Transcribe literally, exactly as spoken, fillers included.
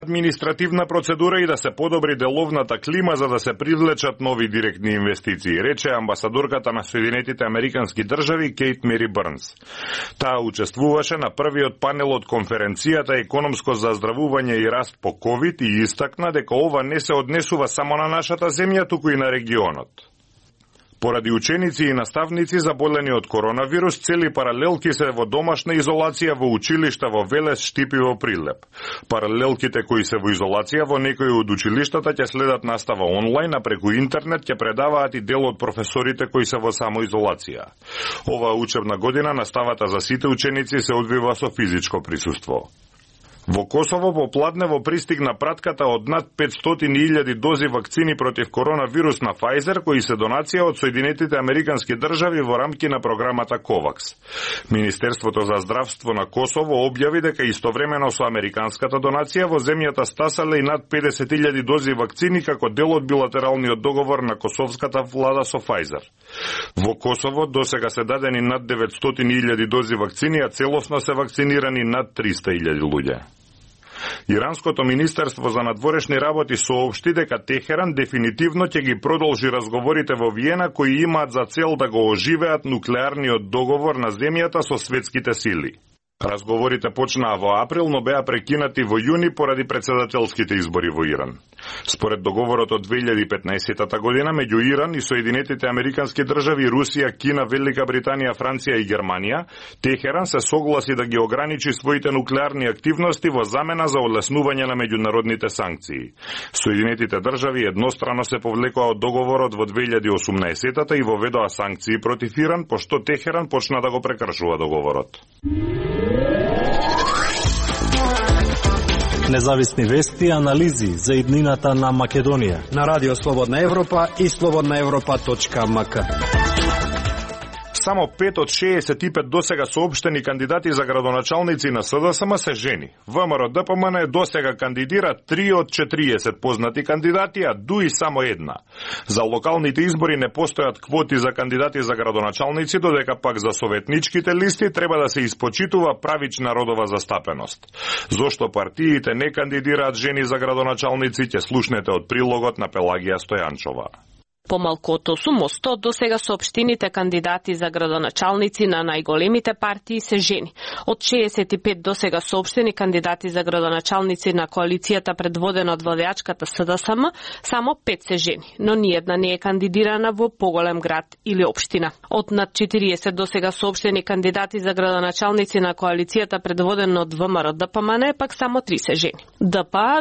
административна процедура и да се подобри деловната клима за да се привлечат нови директни инвестиции, рече амбасадорката на Соединетите Американски држави Кейт Мери Брнс. Таа учествуваше на првиот панел од конференцијата Економско заздравување и раст по ковид и истакна дека ова не се однесува само на нашата земја, туку и на регионот. Поради ученици и наставници заболени од коронавирус, цели паралелки се во домашна изолација во училишта во Велес, Штип и во Прилеп. Паралелките кои се во изолација во некои од училиштата ќе следат настава онлайн, а преку интернет ќе предаваат и дел од професорите кои се во самоизолација. Оваа учебна година наставата за сите ученици се одвива со физичко присуство. Во Косово попладнево пристигна пратката од над петстотини илјади дози вакцини против коронавирус на Pfizer, кои се донација од Соединетите Американски држави во рамки на програмата COVAX. Министерството за здравство на Косово објави дека истовремено со американската донација во земјата стасале и над педесет илјади дози вакцини како дел од билатералниот договор на косовската влада со Pfizer. Во Косово досега се дадени над деветстотини илјади дози вакцини, а целосно се вакцинирани над триста илјади луѓе. Иранското министерство за надворешни работи соопшти дека Техеран дефинитивно ќе ги продолжи разговорите во Виена кои имаат за цел да го оживеат нуклеарниот договор на земјата со светските сили. Разговорите почнаа во април, но беа прекинати во јуни поради председателските избори во Иран. Според договорот од две илјади и петнаесетта година меѓу Иран и Соединетите Американски држави, Русија, Кина, Велика Британија, Франција и Германија, Техеран се согласи да ги ограничи своите нуклеарни активности во замена за олеснување на меѓународните санкции. Соединетите држави еднострано се повлекоа од договорот во две илјади и осумнаесетта и воведоа санкции против Иран, пошто Техеран почна да го прекршува договорот. Независни вести и анализи за иднината на Македонија на Радио Слободна Европа и слободна европа точка ем ка. Само пет од шеесет и пет досега соопштени кандидати за градоначалници на С Д С М се жени. В М Р Д П М Н досега кандидира три од четириесет познати кандидати, а Д У И само една. За локалните избори не постојат квоти за кандидати за градоначалници, додека пак за советничките листи треба да се испочитува правична родова застапеност. Зошто партиите не кандидираат жени за градоначалници, ќе слушнете од прилогот на Пелагија Стојанчова. Помалку од осум одсто досега соопштените кандидати за градоначалници на најголемите партии се жени. Од шеесет и пет досега соопштени кандидати за градоначалници на коалицијата предводена од владеачката С Д С М, само пет се жени, но ниедна не е кандидирана во поголем град или општина. Од над четириесет досега соопштени кандидати за градоначалници на коалицијата предводена од В М Р Д П М Н, пак само три се жени. Д П